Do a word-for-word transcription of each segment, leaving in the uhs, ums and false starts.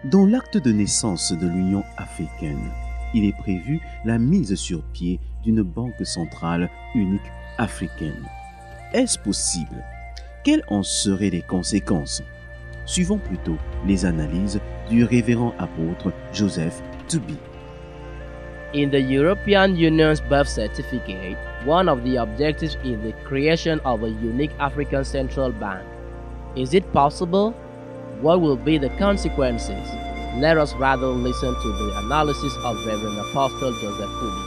Dans l'acte de naissance de l'Union africaine, il est prévu la mise sur pied d'une banque centrale unique africaine. Est-ce possible? Quelles en seraient les conséquences? Suivons plutôt les analyses du révérend apôtre Joseph Tubi. In the European Union's birth certificate, one of the objectives is the creation of a unique African central bank. Is it possible? What will be the consequences? Let us rather listen to the analysis of Reverend Apostle Joseph Tubi.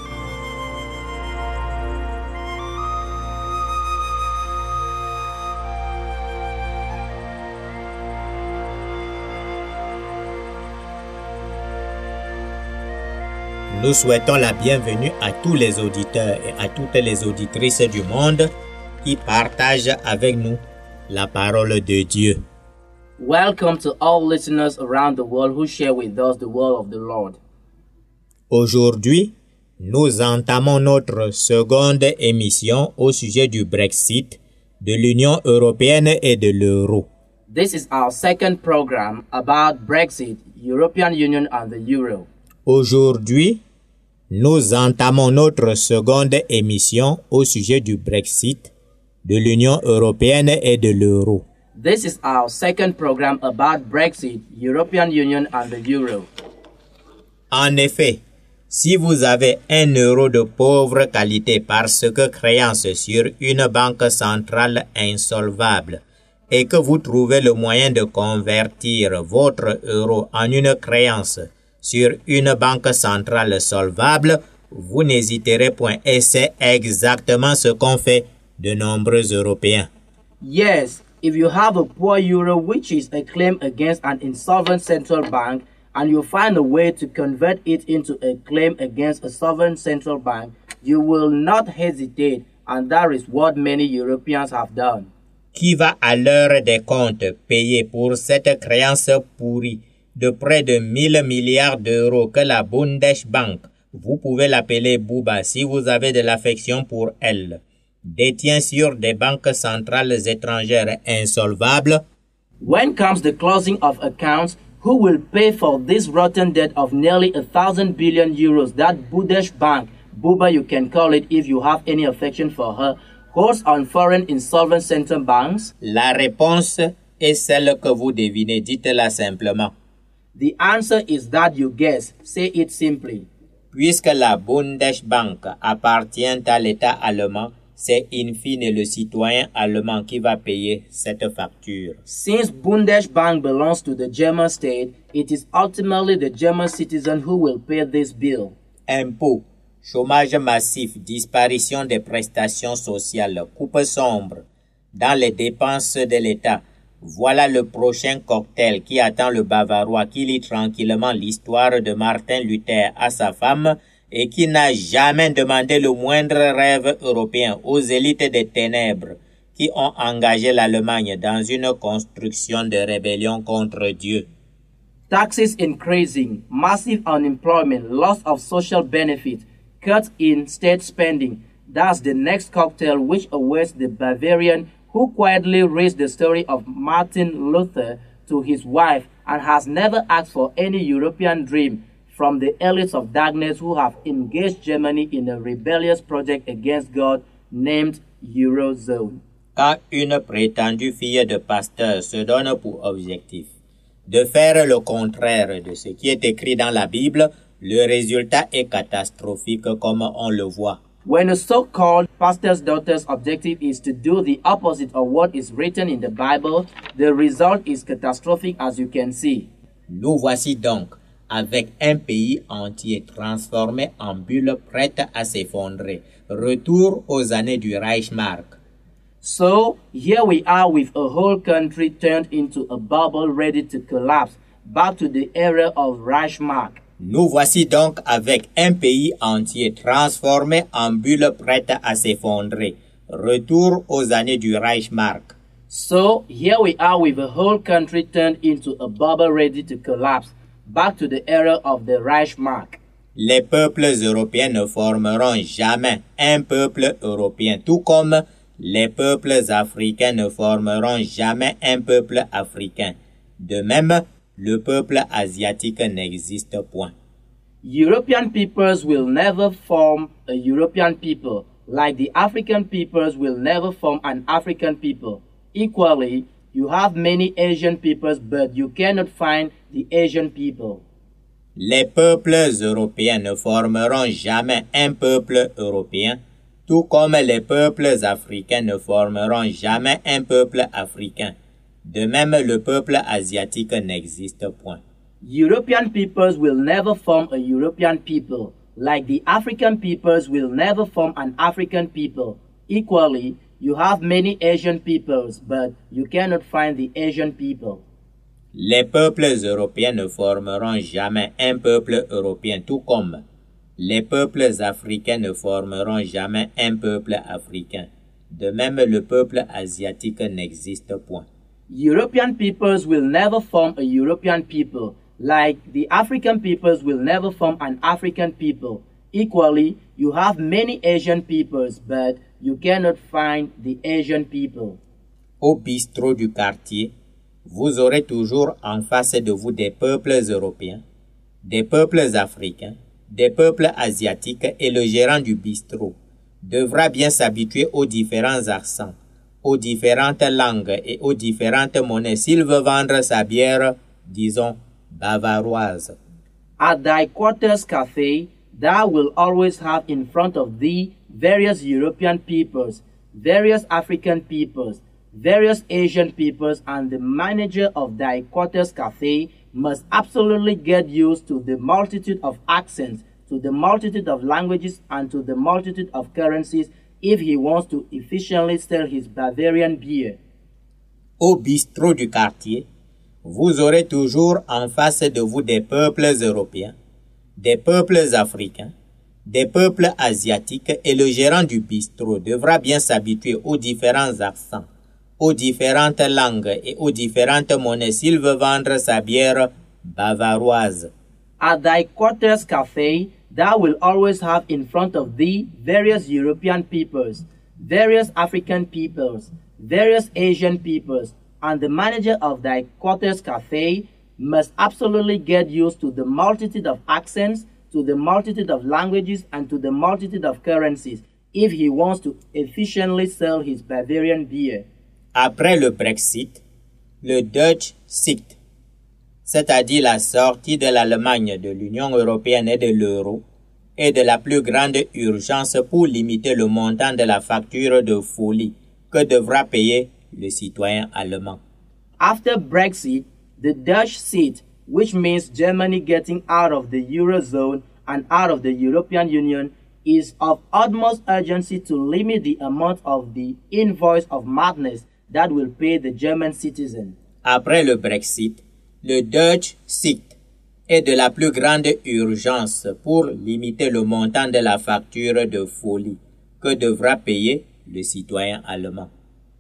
Nous souhaitons la bienvenue à tous les auditeurs et à toutes les auditrices du monde qui partagent avec nous la parole de Dieu. Welcome to all listeners around the world who share with us the word of the Lord. Aujourd'hui, nous entamons notre seconde émission au sujet du Brexit, de l'Union européenne et de l'euro. This is our second program about Brexit, European Union and the Euro. Aujourd'hui, nous entamons notre seconde émission au sujet du Brexit, de l'Union européenne et de l'euro. This is our second program about Brexit, European Union and the Euro. En effet, si vous avez un euro de pauvre qualité parce que créance sur une banque centrale insolvable et que vous trouvez le moyen de convertir votre euro en une créance sur une banque centrale solvable, vous n'hésiterez point et c'est exactement ce qu'ont fait de nombreux Européens. Yes, if you have a poor euro which is a claim against an insolvent central bank and you find a way to convert it into a claim against a sovereign central bank, you will not hesitate, and that is what many Europeans have done. Qui va à l'heure des comptes payer pour cette créance pourrie de près de mille milliards d'euros que la Bundesbank, vous pouvez l'appeler Bouba si vous avez de l'affection pour elle, détient sur des banques centrales étrangères insolvables? When comes the closing of accounts, who will pay for this rotten debt of nearly a thousand billion euros that Bundesbank, Bouba you can call it if you have any affection for her, holds on foreign insolvent central banks? La réponse est celle que vous devinez, dites-la simplement. The answer is that you guess. Say it simply. Puisque la Bundesbank appartient à l'État allemand, c'est in fine le citoyen allemand qui va payer cette facture. Since Bundesbank belongs to the German state, it is ultimately the German citizen who will pay this bill. Impôts, chômage massif, disparition des prestations sociales, coupe sombre dans les dépenses de l'État. Voilà le prochain cocktail qui attend le Bavarois qui lit tranquillement l'histoire de Martin Luther à sa femme et qui n'a jamais demandé le moindre rêve européen aux élites des ténèbres qui ont engagé l'Allemagne dans une construction de rébellion contre Dieu. Taxes increasing, massive unemployment, loss of social benefits, cuts in state spending. That's the next cocktail which awaits the Bavarian who quietly reads the story of Martin Luther to his wife and has never asked for any European dream from the elites of darkness who have engaged Germany in a rebellious project against God named Eurozone. Quand une prétendue fille de pasteur se donne pour objectif de faire le contraire de ce qui est écrit dans la Bible, le résultat est catastrophique comme on le voit. When a so-called pastor's daughter's objective is to do the opposite of what is written in the Bible, the result is catastrophic as you can see. Nous voici donc avec un pays entier transformé en bulle prête à s'effondrer. Retour aux années du Reichsmark. So, here we are with a whole country turned into a bubble ready to collapse, back to the era of Reichsmark. Nous voici donc avec un pays entier transformé en bulle prête à s'effondrer. Retour aux années du Reichsmark. So, here we are with a whole country turned into a bubble ready to collapse, back to the era of the Reichsmark. Les peuples européens ne formeront jamais un peuple européen, tout comme les peuples africains ne formeront jamais un peuple africain. De même, le peuple asiatique n'existe point. European peoples will never form a European people, like the African peoples will never form an African people. Equally, you have many Asian peoples, but you cannot find the Asian people. Les peuples européens ne formeront jamais un peuple européen, tout comme les peuples africains ne formeront jamais un peuple africain. De même, le peuple asiatique n'existe point. European peoples will never form a European people, like the African peoples will never form an African people. Equally, you have many Asian peoples, but you cannot find the Asian people. Les peuples européens ne formeront jamais un peuple européen, tout comme les peuples africains ne formeront jamais un peuple africain. De même, le peuple asiatique n'existe point. European peoples will never form a European people, like the African peoples will never form an African people. Equally, you have many Asian peoples, but you cannot find the Asian people. Au bistrot du quartier, vous aurez toujours en face de vous des peuples européens, des peuples africains, des peuples asiatiques, et le gérant du bistrot devra bien s'habituer aux différents accents, aux différentes langues et aux différentes monnaies s'il veut vendre sa bière, disons, bavaroise. At thy quarters cafe, thou will always have in front of thee various European peoples, various African peoples, various Asian peoples, and the manager of thy quarters cafe must absolutely get used to the multitude of accents, to the multitude of languages, and to the multitude of currencies if he wants to efficiently sell his Bavarian beer. Au bistrot du quartier, vous aurez toujours en face de vous des peuples européens, des peuples africains, des peuples asiatiques, et le gérant du bistrot devra bien s'habituer aux différents accents, aux différentes langues et aux différentes monnaies s'il veut vendre sa bière bavaroise. At thy quarters cafe, thou will always have in front of thee various European peoples, various African peoples, various Asian peoples, and the manager of thy quarters cafe must absolutely get used to the multitude of accents, to the multitude of languages, and to the multitude of currencies if he wants to efficiently sell his Bavarian beer. Après le Brexit, le Dutch Sicht, c'est-à-dire la sortie de l'Allemagne de l'Union européenne et de l'euro, est de la plus grande urgence pour limiter le montant de la facture de folie que devra payer le citoyen allemand. After Brexit, the Dutch Sicht, which means Germany getting out of the Eurozone and out of the European Union, is of utmost urgency to limit the amount of the invoice of madness that will pay the German citizen. Après le Brexit, le Dutch Sicht est de la plus grande urgence pour limiter le montant de la facture de folie que devra payer le citoyen allemand.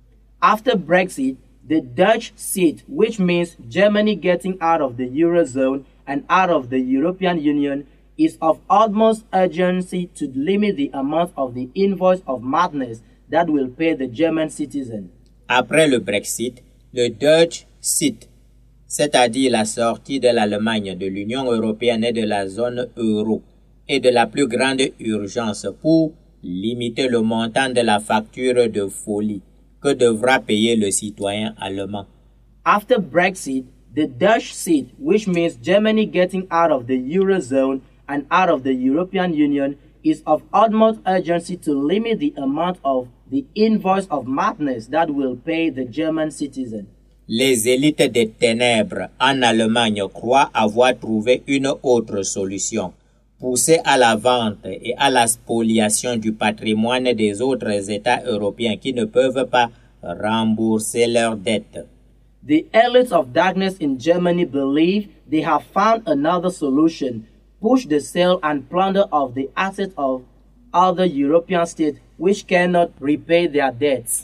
After Brexit, the Dutch Sicht, which means Germany getting out of the Eurozone and out of the European Union, is of utmost urgency to limit the amount of the invoice of madness that will pay the German citizen. Après le Brexit, le Dutch Sicht, c'est-à-dire la sortie de l'Allemagne de l'Union européenne et de la zone euro, est de la plus grande urgence pour limiter le montant de la facture de folie que devra payer le citoyen allemand. After Brexit, the Dutch Sicht, which means Germany getting out of the Eurozone and out of the European Union, is of utmost urgency to limit the amount of the invoice of madness that will pay the German citizen. Les élites des ténèbres en Allemagne croient avoir trouvé une autre solution, pousser à la vente et à la spoliation du patrimoine des autres États européens qui ne peuvent pas rembourser leurs dettes. The elites of darkness in Germany believe they have found another solution, push the sale and plunder of the assets of other European states which cannot repay their debts.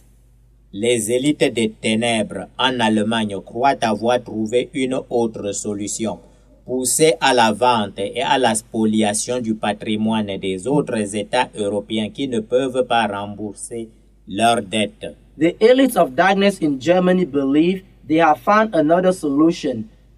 Les élites des ténèbres en Allemagne croient avoir trouvé une autre solution, pousser à la vente et à la spoliation du patrimoine des autres États européens qui ne peuvent pas rembourser leurs dettes. The elites of darkness in Germany believe they have found another solution,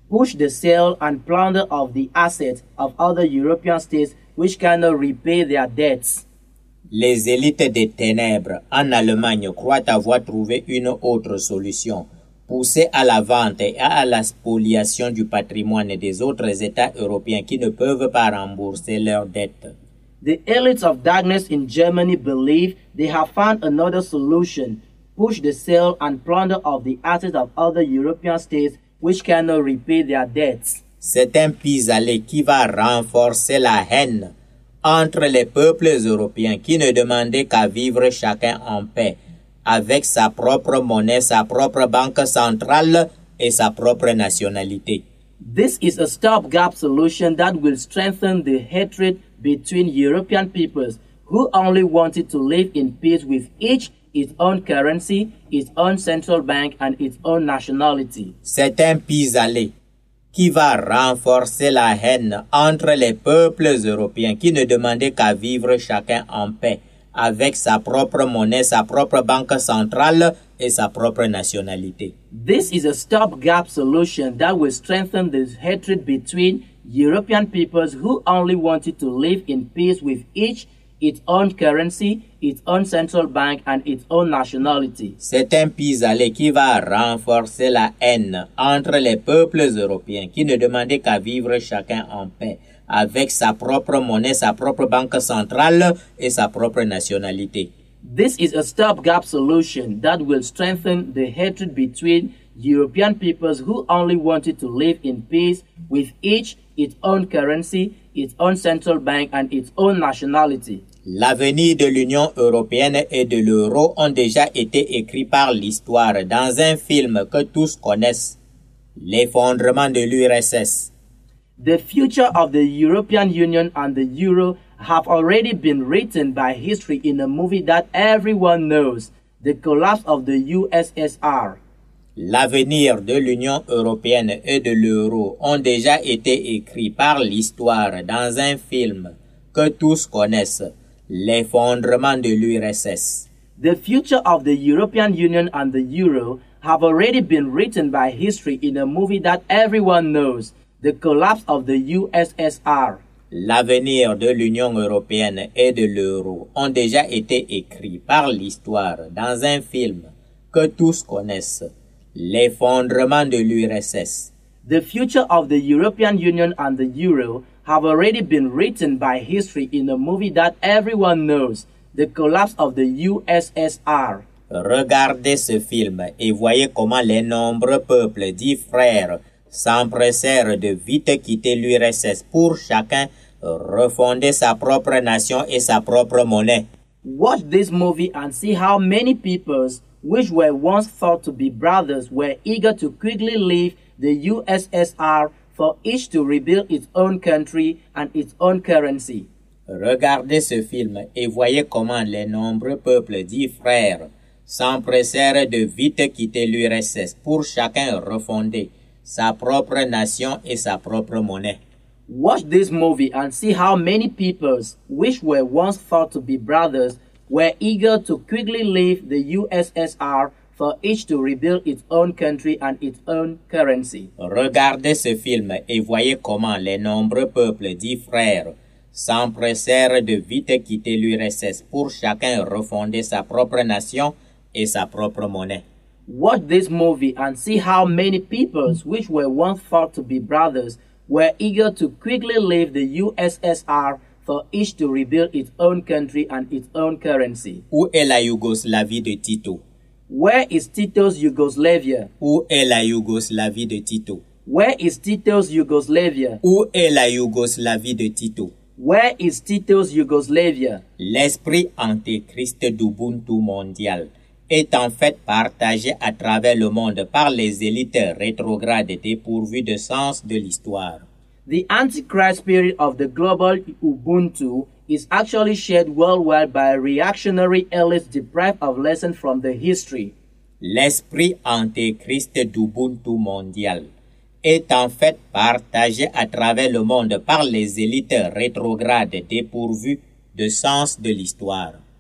push the sale and plunder of the assets of other European states which cannot repay their debts. Les élites des ténèbres en Allemagne croient avoir trouvé une autre solution, pousser à la vente et à la spoliation du patrimoine des autres États européens qui ne peuvent pas rembourser leurs dettes. The elites of darkness in Germany believe they have found another solution, push the sale and plunder of the assets of other European states which cannot repay their debts. C'est un pis-aller qui va renforcer la haine entre les peuples européens qui ne demandaient qu'à vivre chacun en paix, avec sa propre monnaie, sa propre banque centrale et sa propre nationalité. This is a stopgap solution that will strengthen the hatred between European peoples who only wanted to live in peace with each its own currency, its own central bank, and its own nationality. C'est un pis-aller qui va renforcer la haine entre les peuples européens qui ne demandaient qu'à vivre chacun en paix, avec sa propre monnaie, sa propre banque centrale et sa propre nationalité. This is a stopgap solution that will strengthen the hatred between European peoples who only wanted to live in peace with each its own currency, its own central bank, and its own nationality. C'est un pis-aller qui va renforcer la haine entre les peuples européens qui ne demandaient qu'à vivre chacun en paix, avec sa propre monnaie, sa propre banque centrale et sa propre nationalité. This is a stopgap solution that will strengthen the hatred between European peoples who only wanted to live in peace with each its own currency, its own central bank, and its own nationality. L'avenir de l'Union européenne et de l'euro ont déjà été écrits par l'histoire dans un film que tous connaissent, l'effondrement de l'U R S S. The future of the European Union and the euro have already been written by history in a movie that everyone knows, The Collapse of the U S S R. L'avenir de l'Union européenne et de l'euro ont déjà été écrits par l'histoire dans un film que tous connaissent, l'effondrement de l'U R S S. The future of the European Union and the euro have already been written by history in a movie that everyone knows, The Collapse of the U S S R. L'avenir de l'Union européenne et de l'euro ont déjà été écrits par l'histoire dans un film que tous connaissent, l'effondrement de l'U R S S. The future of the European Union and the euro have already been written by history in a movie that everyone knows, The Collapse of the U S S R. Regardez ce film et voyez comment les nombreux peuples dits frères s'empressèrent de vite quitter l'U R S S pour chacun refonder sa propre nation et sa propre monnaie. Watch this movie and see how many peoples which were once thought to be brothers were eager to quickly leave the U S S R for each to rebuild its own country and its own currency. Regardez ce film et voyez comment les nombreux peuples dits frères s'empressèrent de vite quitter l'U R S S pour chacun refonder sa propre nation et sa propre monnaie. Watch this movie and see how many peoples which were once thought to be brothers were eager to quickly leave the U S S R for each to rebuild its own country and its own currency. Regardez ce film et voyez comment les nombreux peuples dits frères s'empressèrent de vite quitter l'U R S S pour chacun refonder sa propre nation et sa propre monnaie. Watch this movie and see how many peoples which were once thought to be brothers were eager to quickly leave the U S S R for each to rebuild its own country and its own currency. Où est la Yougoslavie de Tito? Where is Tito's Yugoslavia? Où est la Yougoslavie de Tito? Where is Tito's Yugoslavia? Où est la Yougoslavie de Tito? Where is Tito's Yugoslavia? L'esprit antéchrist d'Ubuntu mondial est en fait partagé à travers le monde par les élites rétrogrades dépourvues de sens de l'histoire. The Antichrist spirit of the global Ubuntu is actually shared worldwide by reactionary elites deprived of lessons from the history. L'esprit antéchrist d'Ubuntu mondial est en fait partagé à travers le monde par les élites rétrogrades dépourvues de sens de l'histoire.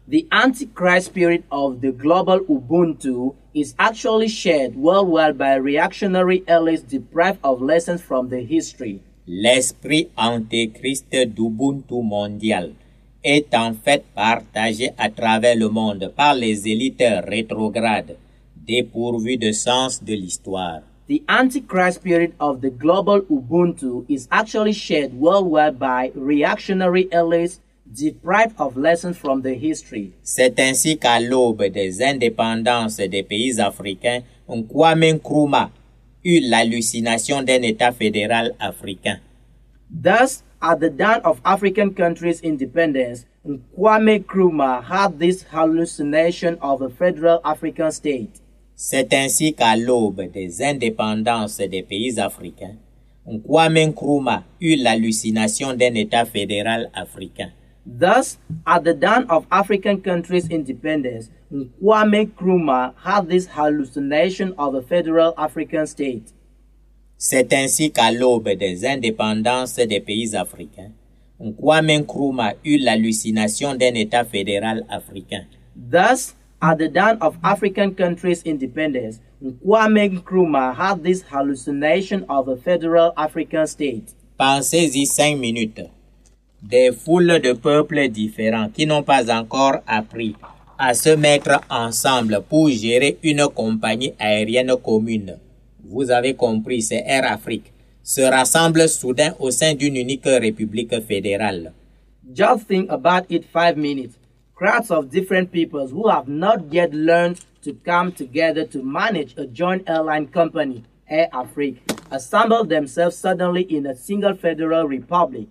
The Antichrist spirit of the global Ubuntu is actually shared worldwide by reactionary elites deprived of lessons from the history. L'esprit antéchrist d'Ubuntu mondial est en fait partagé à travers le monde par les élites rétrogrades, dépourvues de sens de l'histoire. The Antichrist spirit of the global Ubuntu is actually shared worldwide by reactionary elites deprived of lessons from the history. C'est ainsi qu'à l'aube des indépendances des pays africains, Kwame Nkrumah eut l'hallucination d'un État fédéral africain. Thus, at the dawn of African countries' independence, Kwame Nkrumah had this hallucination of a federal African state. C'est ainsi qu'à l'aube des indépendances des pays africains, Kwame Nkrumah eut l'hallucination d'un État fédéral africain. Thus, at the dawn of African countries' independence, Kwame Nkrumah had this hallucination of a federal African state. C'est ainsi qu'à l'aube des indépendances des pays africains, Kwame Nkrumah eut l'hallucination d'un État fédéral africain. Thus, at the dawn of African countries' independence, Kwame Nkrumah had this hallucination of a federal African state. Pensez-y cinq minutes. Des foules de peuples différents qui n'ont pas encore appris à se mettre ensemble pour gérer une compagnie aérienne commune. Vous avez compris, c'est Air Afrique. Se rassemblent soudain au sein d'une unique république fédérale. Just think about it five minutes. Crowds of different peoples who have not yet learned to come together to manage a joint airline company, Air Afrique, assemble themselves suddenly in a single federal republic.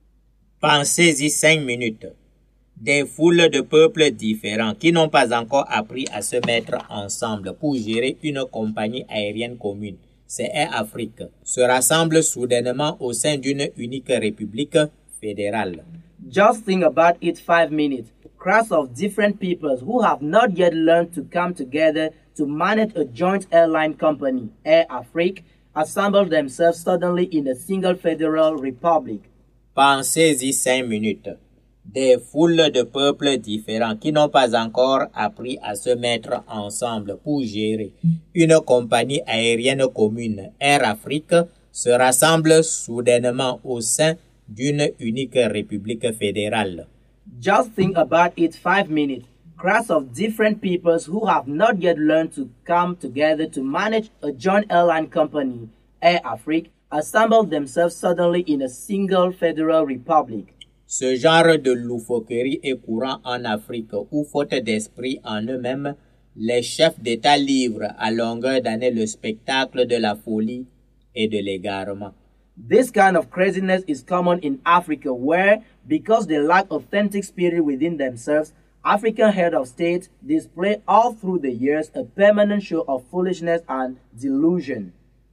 Pensez-y cinq minutes. Des foules de peuples différents qui n'ont pas encore appris à se mettre ensemble pour gérer une compagnie aérienne commune, c'est Air Afrique, se rassemblent soudainement au sein d'une unique république fédérale. Just think about it five minutes. Crowds of different peoples who have not yet learned to come together to manage a joint airline company, Air Afrique, assemble themselves suddenly in a single federal republic. Pensez-y cinq minutes. Des foules de peuples différents qui n'ont pas encore appris à se mettre ensemble pour gérer une compagnie aérienne commune, Air Afrique, se rassemblent soudainement au sein d'une unique république fédérale. Just think about it five minutes. Crowds of different peoples who have not yet learned to come together to manage a joint airline company, Air Afrique, assemble themselves suddenly in a single federal republic. Ce genre de loufoquerie est courant en Afrique où, faute d'esprit en eux-mêmes, les chefs d'État livrent à longueur d'année le spectacle de la folie et de l'égarement. This kind of craziness is common in Africa where, because they lack authentic spirit within themselves, African head of state display all through the years a permanent show of foolishness and delusion.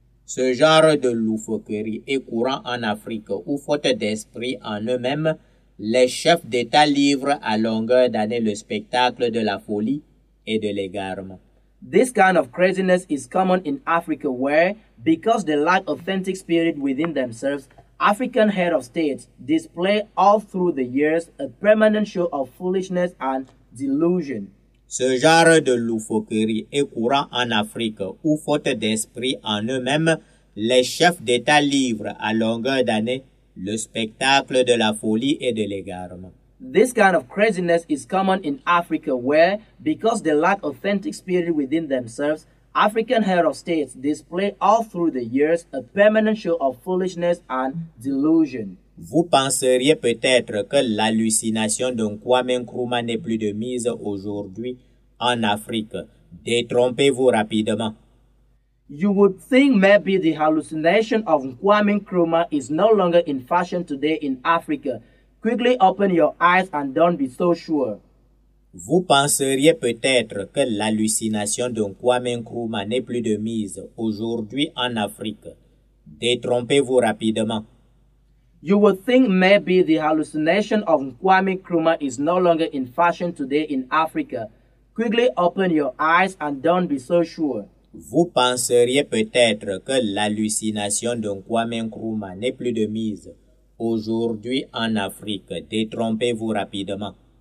Ce genre de loufoquerie est courant en Afrique où, faute d'esprit en eux-mêmes, les chefs d'État livrent à longueur d'année le spectacle de la folie et de l'égarement. This kind of craziness is common in Africa where, because they lack authentic spirit within themselves, African head of states display all through the years a permanent show of foolishness and delusion. Ce genre de loufoquerie est courant en Afrique où, faute d'esprit en eux-mêmes, les chefs d'État livrent à longueur d'année le spectacle de la folie et de l'égarement. This kind of craziness is common in Africa where, because they lack authentic spirit within themselves, African head of states display all through the years a permanent show of foolishness and delusion. Vous penseriez peut-être que l'hallucination d'un Kwame Nkrumah n'est plus de mise aujourd'hui en Afrique. Détrompez-vous rapidement. You would think maybe the hallucination of Kwame Nkrumah is no longer in fashion today in Africa. Quickly open your eyes and don't be so sure. Vous penseriez peut-être que l'hallucination d'un Kwame Nkrumah n'est plus de mise aujourd'hui en Afrique. Détrompez-vous rapidement. You would think maybe the hallucination of Kwame Nkrumah is no longer in fashion today in Africa. Quickly open your eyes and don't be so sure. Vous penseriez peut-être que l'hallucination d'un Kwame Nkrumah n'est plus de mise aujourd'hui en Afrique. Détrompez-vous rapidement.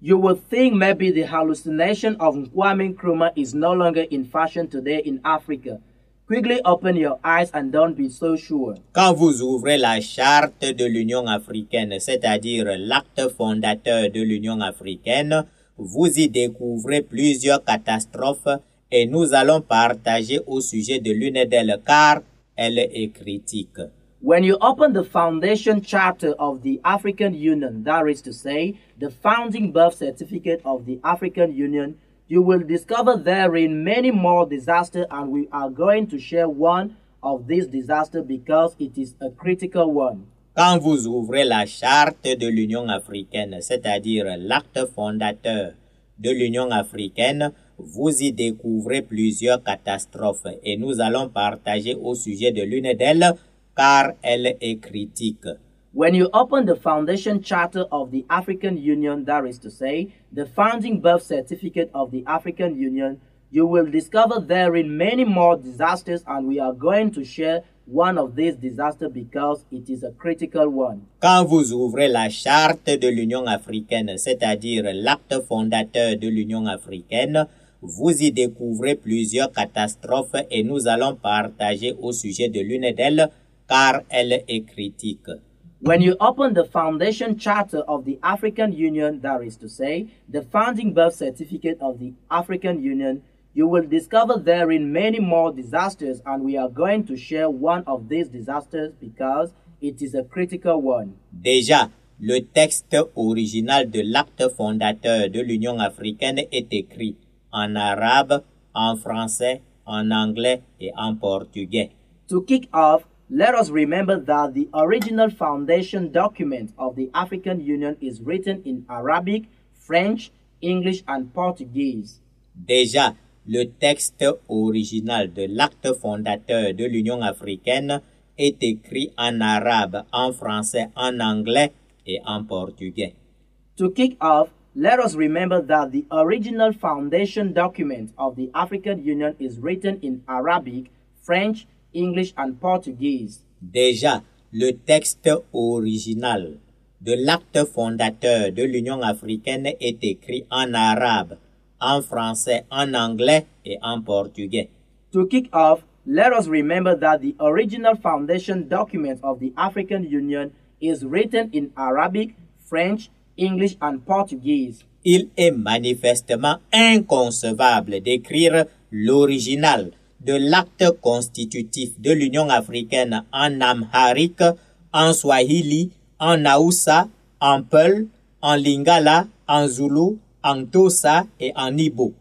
You would think maybe the hallucination of Kwame Nkrumah is no longer in fashion today in Africa. Quickly open your eyes and don't be so sure. Quand vous ouvrez la charte de l'Union africaine, c'est-à-dire l'acte fondateur de l'Union africaine, vous y découvrez plusieurs catastrophes et nous allons partager au sujet de l'une d'elles car elle est critique. When you open the foundation charter of the African Union, that is to say, the founding birth certificate of the African Union, you will discover therein many more disasters, and we are going to share one of these disasters because it is a critical one. Quand vous ouvrez la charte de l'Union africaine, c'est-à-dire l'acte fondateur de l'Union africaine, vous y découvrez plusieurs catastrophes et nous allons partager au sujet de l'une d'elles car elle est critique. When you open the foundation charter of the African Union, that is to say, the founding birth certificate of the African Union, you will discover therein many more disasters, and we are going to share one of these disasters because it is a critical one. Quand vous ouvrez la charte de l'Union africaine, c'est-à-dire l'acte fondateur de l'Union africaine, vous y découvrez plusieurs catastrophes et nous allons partager au sujet de l'une d'elles car elle est critique. When you open the foundation charter of the African Union, that is to say, the founding birth certificate of the African Union, you will discover therein many more disasters, and we are going to share one of these disasters because it is a critical one. Déjà, le texte original de l'acte fondateur de l'Union africaine est écrit en arabe, en français, en anglais et en portugais. To kick off, let us remember that the original foundation document of the African Union is written in Arabic, French, English, and Portuguese. Déjà, le texte original de l'acte fondateur de l'Union africaine est écrit en arabe, en français, en anglais et en portugais. To kick off, let us remember that the original foundation document of the African Union is written in Arabic, French, English, and Portuguese. Déjà, le texte original de l'acte fondateur de l'Union africaine est écrit en arabe, en français, en anglais et en portugais. To kick off, let us remember that the original foundation document of the African Union is written in Arabic, French, English, and Portuguese. Il est manifestement inconcevable d'écrire l'original de l'acte constitutif de l'Union africaine en amharique, en swahili, en hausa, en peul, en lingala, en zoulou, en tosa et en ibo.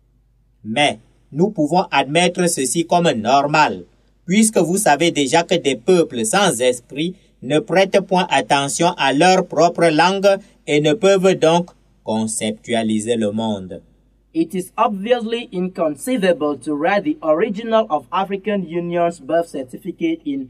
Mais nous pouvons admettre ceci comme normal, puisque vous savez déjà que des peuples sans esprit ne prêtent point attention à leur propre langue et ne peuvent donc conceptualiser le monde. It is obviously inconceivable to write the original of African Union's birth certificate in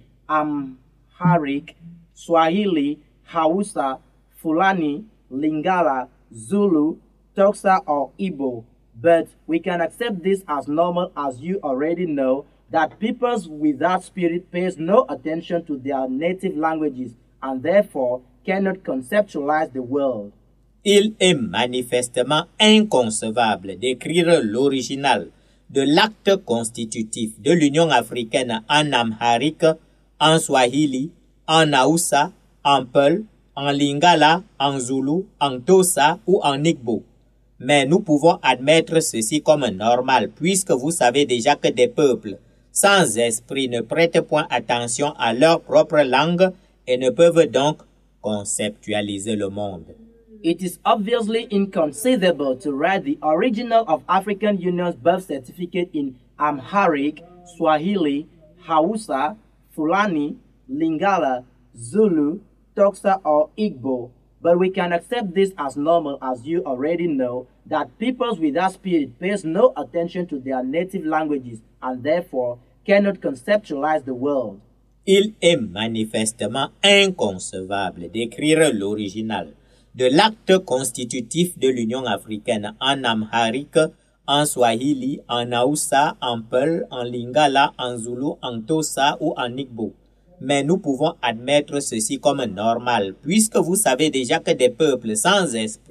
Amharic, Swahili, Hausa, Fulani, Lingala, Zulu, Toxa, or Igbo. But we can accept this as normal, as you already know that peoples without spirit pays no attention to their native languages and therefore cannot conceptualize the world. Il est manifestement inconcevable d'écrire l'original de l'acte constitutif de l'Union africaine en amharique, en swahili, en hausa, en peul, en lingala, en zoulou, en tosa ou en igbo. Mais nous pouvons admettre ceci comme normal puisque vous savez déjà que des peuples sans esprit ne prêtent point attention à leur propre langue et ne peuvent donc conceptualiser le monde. It is obviously inconceivable to write the original of African Union's birth certificate in Amharic, Swahili, Hausa, Fulani, Lingala, Zulu, Toxa, or Igbo, but we can accept this as normal, as you already know that peoples without spirit pays no attention to their native languages and therefore cannot conceptualize the world. Il est manifestement inconcevable d'écrire l'original de l'acte constitutif de l'Union africaine en amharique, en swahili, en hausa, en peul, en lingala, en zoulou, en tosa ou en igbo. Mais nous pouvons admettre ceci comme normal, puisque vous savez déjà que des peuples sans esprit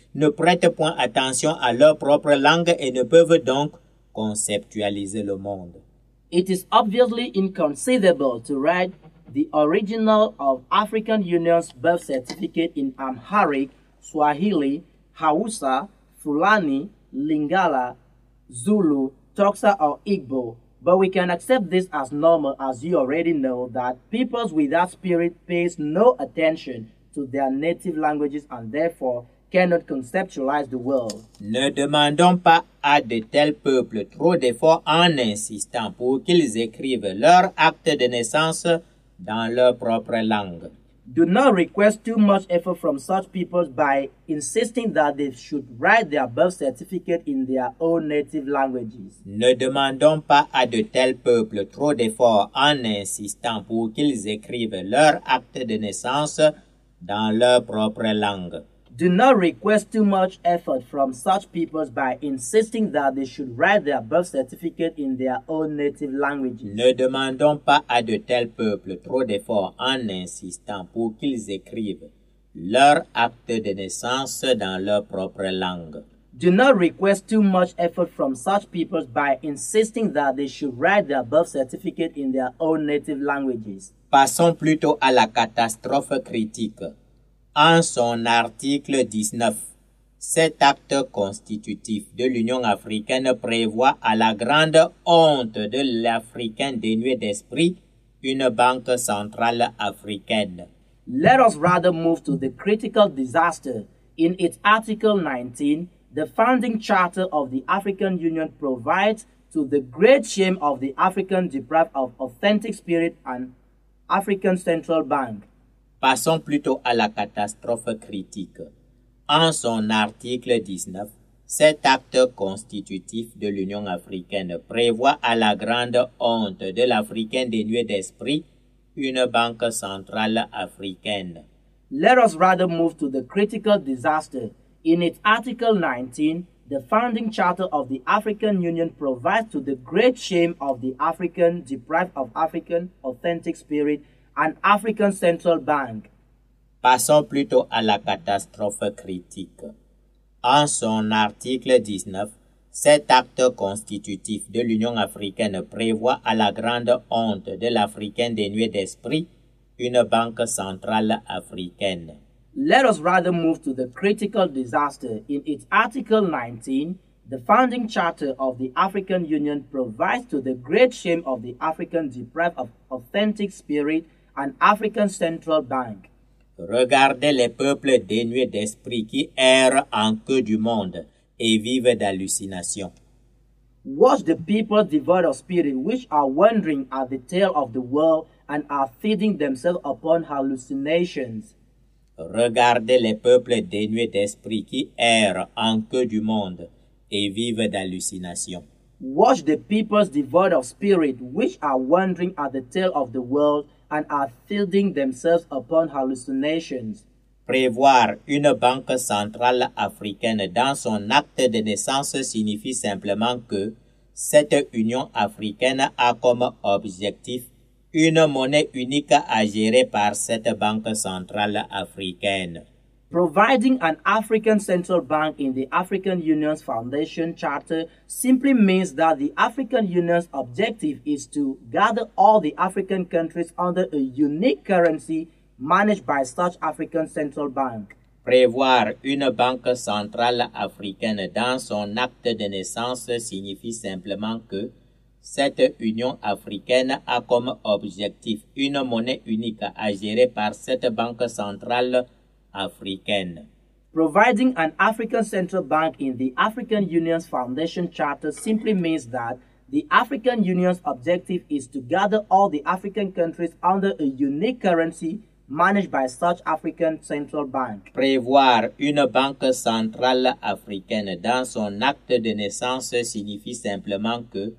ne prêtent point attention à leur propre langue et ne peuvent donc conceptualiser le monde. It is obviously inconceivable to write the original of African Union's birth certificate in Amharic, Swahili, Hausa, Fulani, Lingala, Zulu, Toxa, or Igbo, but we can accept this as normal, as you already know that peoples without spirit pays no attention to their native languages and therefore cannot conceptualize the world. Ne demandons pas à de tels peuples trop d'efforts en insistant pour qu'ils écrivent leur acte de naissance dans leur propre langue. Do not request too much effort from such peoples by insisting that they should write their birth certificate in their own native languages. Ne demandons pas à de tels peuples trop d'efforts en insistant pour qu'ils écrivent leur acte de naissance dans leur propre langue. Do not request too much effort from such peoples by insisting that they should write their birth certificate in their own native languages. Ne demandons pas à de tels peuples trop d'efforts en insistant pour qu'ils écrivent leur acte de naissance dans leur propre langue. Do not request too much effort from such peoples by insisting that they should write their birth certificate in their own native languages. Passons plutôt à la catastrophe critique. En son article dix-neuf, cet acte constitutif de l'Union africaine prévoit à la grande honte de l'Africain dénué d'esprit une banque centrale africaine. Let us rather move to the critical disaster. In its Article nineteen, the founding charter of the African Union provides, to the great shame of the African deprived of authentic spirit, an African Central Bank. Passons plutôt à la catastrophe critique. En son article dix-neuf, cet acte constitutif de l'Union africaine prévoit à la grande honte de l'Africain dénué d'esprit une banque centrale africaine. Let us rather move to the critical disaster. In its Article nineteen, the founding charter of the African Union provides, to the great shame of the African deprived of African authentic spirit, an African Central Bank. Passons plutôt à la catastrophe critique. En son article dix-neuf, cet acte constitutif de l'Union africaine prévoit à la grande honte de l'Africain dénué d'esprit une banque centrale africaine. Let us rather move to the critical disaster. In its Article nineteen, the founding charter of the African Union provides, to the great shame of the African deprived of authentic spirit, an African Central Bank. Regardez les peuples dénués d'esprit qui errent en queue du monde et vivent d'hallucinations. Watch the people devoid of spirit, which are wandering at the tail of the world and are feeding themselves upon hallucinations. Regardez les peuples dénués d'esprit qui errent en queue du monde et vivent d'hallucinations. Watch the peoples devoid of spirit, which are wandering at the tail of the world and are feeding themselves upon hallucinations. Prévoir une banque centrale africaine dans son acte de naissance signifie simplement que cette Union africaine a comme objectif une monnaie unique à gérer par cette banque centrale africaine. Providing an African Central Bank in the African Union's Foundation Charter simply means that the African Union's objective is to gather all the African countries under a unique currency managed by such African Central Bank. Prévoir une banque centrale africaine dans son acte de naissance signifie simplement que cette Union africaine a comme objectif une monnaie unique à gérer par cette banque centrale africaine. Providing an African Central Bank in the African Union's Foundation Charter simply means that the African Union's objective is to gather all the African countries under a unique currency managed by such African Central Bank. Prévoir une banque centrale africaine dans son acte de naissance signifie simplement que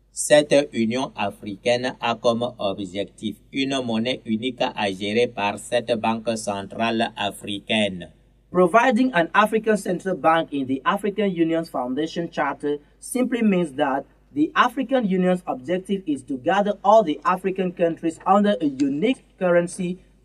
cette Union africaine a comme objectif une monnaie unique à gérer par cette banque centrale africaine. Providing an African Central Bank in the African Union's Foundation Charter simply means that the African Union's objective is to gather all the African countries under a unique currency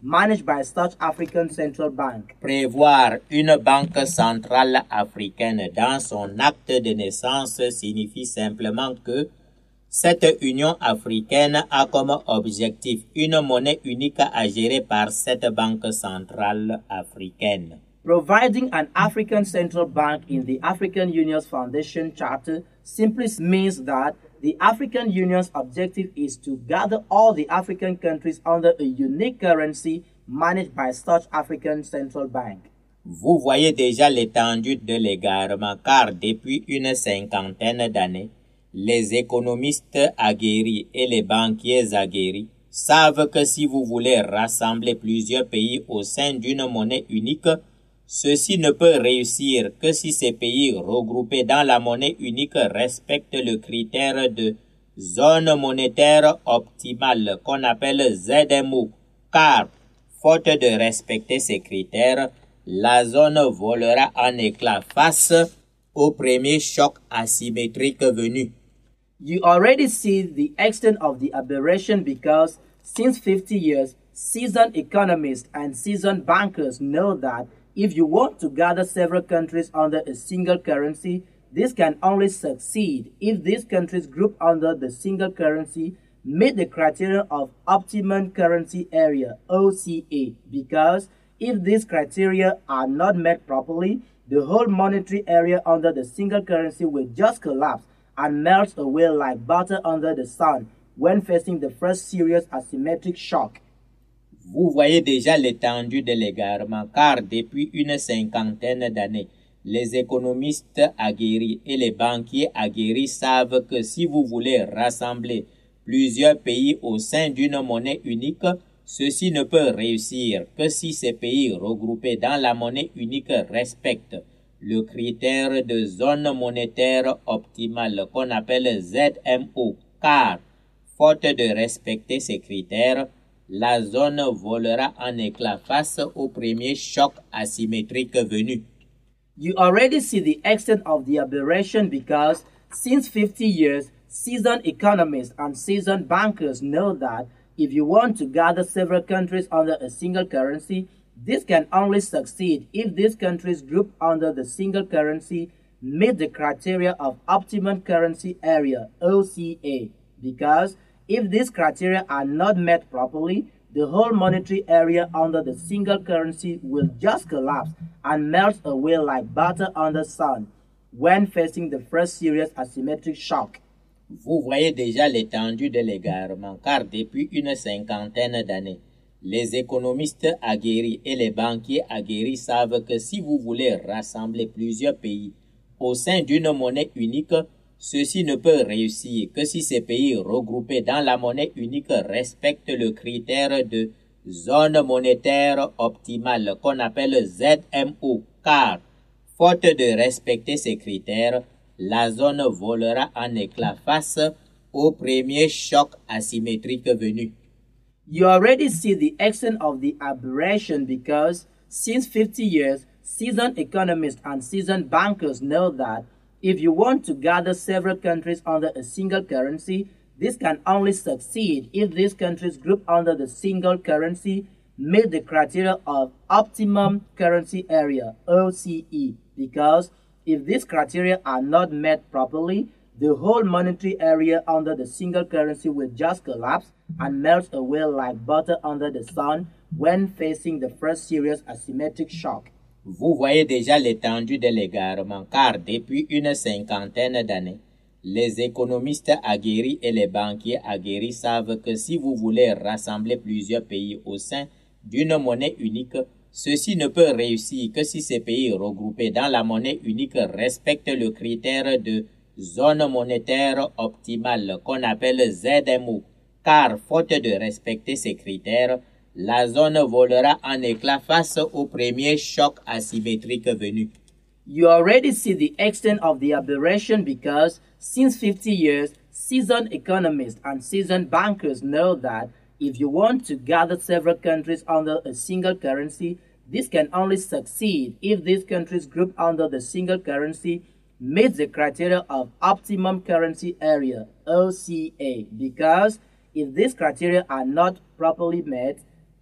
managed by such African Central Bank. Prévoir une banque centrale africaine dans son acte de naissance signifie simplement que cette Union africaine a comme objectif une monnaie unique à gérer par cette banque centrale africaine. Providing an African Central Bank in the African Union's Foundation Charter simply means that the African Union's objective is to gather all the African countries under a unique currency managed by such African Central Bank. Vous voyez déjà l'étendue de l'égarement car depuis une cinquantaine d'années, les économistes aguerris et les banquiers aguerris savent que si vous voulez rassembler plusieurs pays au sein d'une monnaie unique, ceci ne peut réussir que si ces pays regroupés dans la monnaie unique respectent le critère de zone monétaire optimale qu'on appelle Z M O, car, faute de respecter ces critères, la zone volera en éclats face au premier choc asymétrique venu. You already see the extent of the aberration because since fifty years, seasoned economists and seasoned bankers know that if you want to gather several countries under a single currency, this can only succeed if these countries grouped under the single currency meet the criteria of Optimum Currency Area, O C A, because if these criteria are not met properly, the whole monetary area under the single currency will just collapse and melt away like butter under the sun when facing the first serious asymmetric shock. Vous voyez déjà l'étendue de l'égarement, car depuis une cinquantaine d'années, les économistes aguerris et les banquiers aguerris savent que si vous voulez rassembler plusieurs pays au sein d'une monnaie unique, ceci ne peut réussir que si ces pays regroupés dans la monnaie unique respectent le critère de zone monétaire optimale qu'on appelle Z M O, car, faute de respecter ces critères, la zone volera en éclats face au premier choc asymétrique venu. You already see the extent of the aberration because since fifty years, seasoned economists and seasoned bankers know that if you want to gather several countries under a single currency, this can only succeed if these countries grouped under the single currency meet the criteria of Optimum Currency Area, O C A, because if these criteria are not met properly, the whole monetary area under the single currency will just collapse and melt away like butter under the sun when facing the first serious asymmetric shock. Vous voyez déjà l'étendue de l'égarement, car depuis une cinquantaine d'années, les économistes aguerris et les banquiers aguerris savent que si vous voulez rassembler plusieurs pays au sein d'une monnaie unique, ceci ne peut réussir que si ces pays regroupés dans la monnaie unique respectent le critère de zone monétaire optimale qu'on appelle Z M O, car, faute de respecter ces critères, la zone volera en éclats face au premier choc asymétrique venu. You already see the extent of the aberration because since fifty years, seasoned economists and seasoned bankers know that if you want to gather several countries under a single currency, this can only succeed if these countries grouped under the single currency meet the criteria of Optimum Currency Area, O C E, because if these criteria are not met properly, the whole monetary area under the single currency will just collapse and melt away like butter under the sun when facing the first serious asymmetric shock. Vous voyez déjà l'étendue de l'égarement, car depuis une cinquantaine d'années, les économistes aguerris et les banquiers aguerris savent que si vous voulez rassembler plusieurs pays au sein d'une monnaie unique, ceci ne peut réussir que si ces pays regroupés dans la monnaie unique respectent le critère de zone monétaire optimale qu'on appelle Z M O, car faute de respecter ces critères, la zone volera en éclats face au premier choc asymétrique venu. You already see the extent of the aberration because since fifty years, seasoned economists and seasoned bankers know that if you want to gather several countries under a single currency, this can only succeed if these countries grouped under the single currency meet the criteria of Optimum Currency Area, O C A, because if these criteria are not properly met,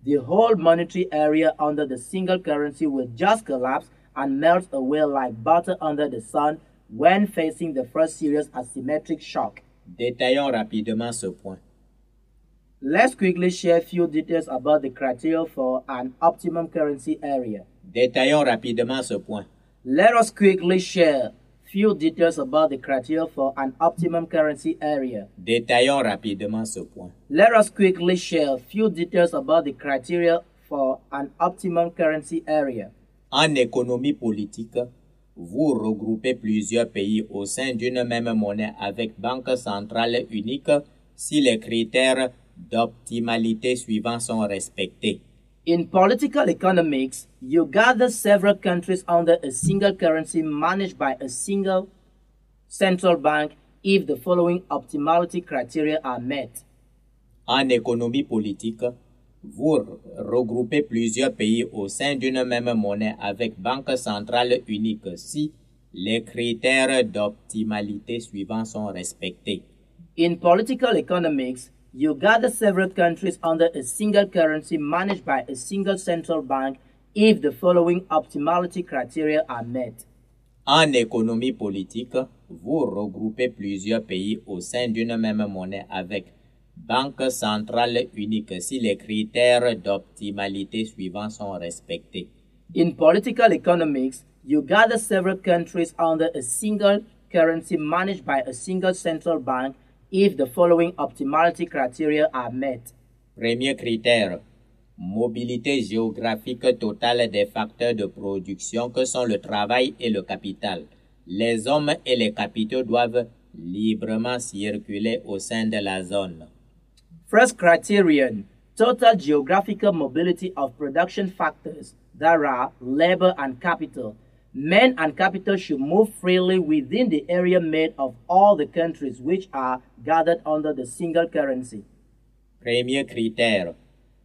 the whole monetary area under the single currency will just collapse and melt away like butter under the sun when facing the first serious asymmetric shock. Détaillons rapidement ce point. Let's quickly share a few details about the criteria for an optimum currency area. Détaillons rapidement ce point. Let us quickly share few details about the criteria for an optimum currency area. Détaillons rapidement ce point. Let us quickly share few details about the criteria for an optimum currency area. En économie politique, vous regroupez plusieurs pays au sein d'une même monnaie avec banque centrale unique si les critères d'optimalité suivants sont respectés. In political economics, you gather several countries under a single currency managed by a single central bank if the following optimality criteria are met. En économie politique, vous regroupez plusieurs pays au sein d'une même monnaie avec banque centrale unique si les critères d'optimalité suivants sont respectés. In political economics, you gather several countries under a single currency managed by a single central bank if the following optimality criteria are met. En économie politique, vous regroupez plusieurs pays au sein d'une même monnaie avec banque centrale unique si les critères d'optimalité suivants sont respectés. In political economics, you gather several countries under a single currency managed by a single central bank if the following optimality criteria are met. Premier critère, mobilité géographique totale des facteurs de production que sont le travail et le capital. Les hommes et les capitaux doivent librement circuler au sein de la zone. First criterion, total geographical mobility of production factors, that are labor and capital. Men and capital should move freely within the area made of all the countries which are gathered under the single currency. Premier critère,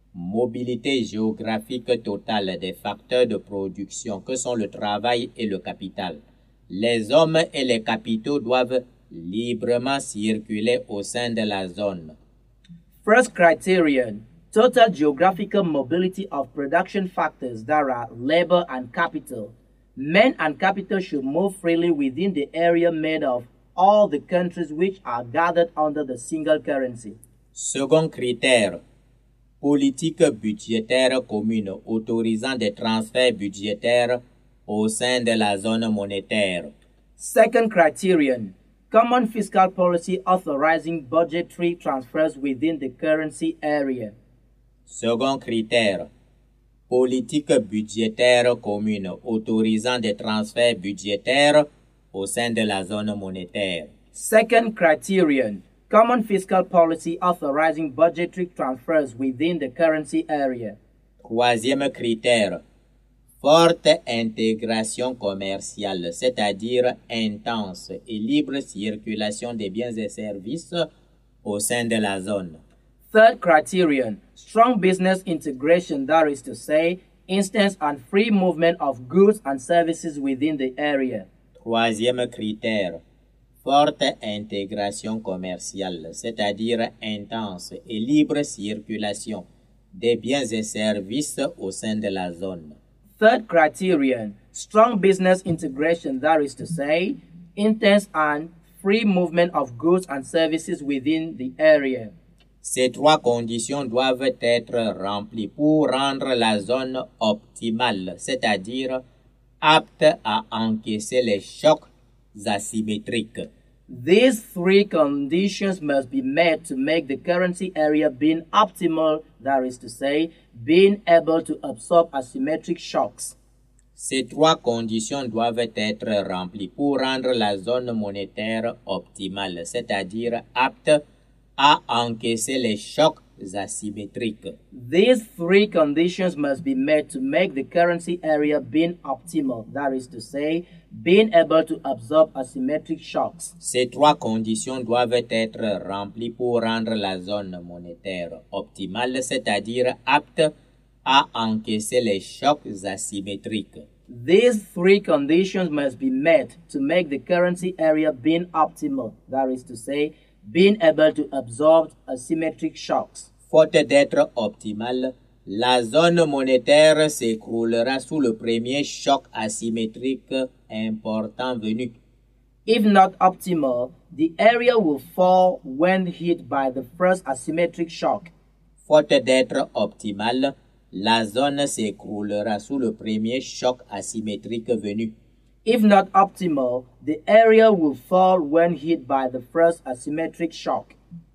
mobilité géographique totale des facteurs de production que sont le travail et le capital. Les hommes et les capitaux doivent librement circuler au sein de la zone. First criterion, total geographical mobility of production factors, that are labor and capital. Men and capital should move freely within the area made of all the countries which are gathered under the single currency. Second critère, politique budgétaire commune autorisant des transferts budgétaires au sein de la zone monétaire. Second criterion, common fiscal policy authorizing budgetary transfers within the currency area. Second critère, politique budgétaire commune autorisant des transferts budgétaires au sein de la zone monétaire. Second criterion, common fiscal policy authorizing budgetary transfers within the currency area. Troisième critère, forte intégration commerciale, c'est-à-dire intense et libre circulation des biens et services au sein de la zone. Third criterion, strong business integration, that is to say, instant and free movement of goods and services within the area. Troisième critère, forte intégration commerciale, c'est-à-dire intense et libre circulation des biens et services au sein de la zone. Third criterion, strong business integration, that is to say, intense and free movement of goods and services within the area. Ces trois conditions doivent être remplies pour rendre la zone optimale, c'est-à-dire apte à encaisser les chocs asymétriques. These three conditions must be met to make the currency area being optimal, that is to say, being able to absorb asymmetric shocks. Ces trois conditions doivent être remplies pour rendre la zone monétaire optimale, c'est-à-dire apte à encaisser les chocs asymétriques. These three conditions must be met to make the currency area being optimal, that is to say, being able to absorb asymmetric shocks. Ces trois conditions doivent être remplies pour rendre la zone monétaire optimale, c'est-à-dire apte à encaisser les chocs asymétriques. These three conditions must be met to make the currency area being optimal, that is to say, being able to absorb asymmetric shocks. Faute d'être optimale, la zone monétaire s'écroulera sous le premier choc asymétrique important venu. If not optimal, the area will fall when hit by the first asymmetric shock. Faute d'être optimale, la zone s'écroulera sous le premier choc asymétrique venu. If not optimal, the area will fall when hit by the first asymmetric shock.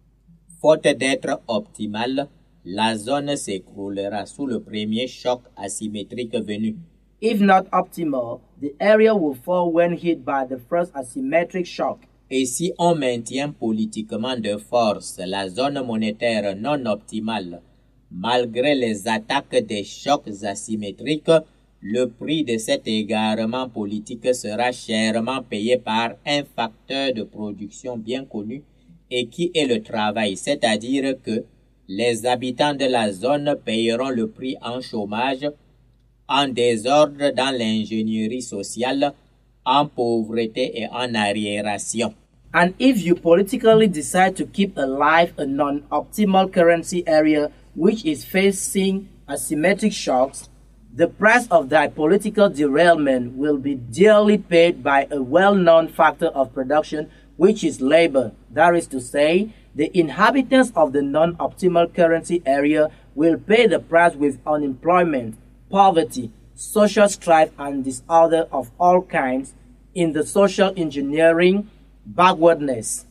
Faute d'être optimale, la zone s'écroulera sous le premier choc asymétrique venu. If not optimal, the area will fall when hit by the first asymmetric shock. Et si on maintient politiquement de force la zone monétaire non optimale, malgré les attaques des chocs asymétriques, le prix de cet égarement politique sera chèrement payé par un facteur de production bien connu et qui est le travail, c'est-à-dire que les habitants de la zone payeront le prix en chômage, en désordre dans l'ingénierie sociale, en pauvreté et en arriération. And if you politically decide to keep alive a non-optimal currency area which is facing asymmetric shocks, the price of that political derailment will be dearly paid by a well-known factor of production which is labor. That is to say, the inhabitants of the non-optimal currency area will pay the price with unemployment, poverty, social strife and disorder of all kinds, in the social engineering, backwardness.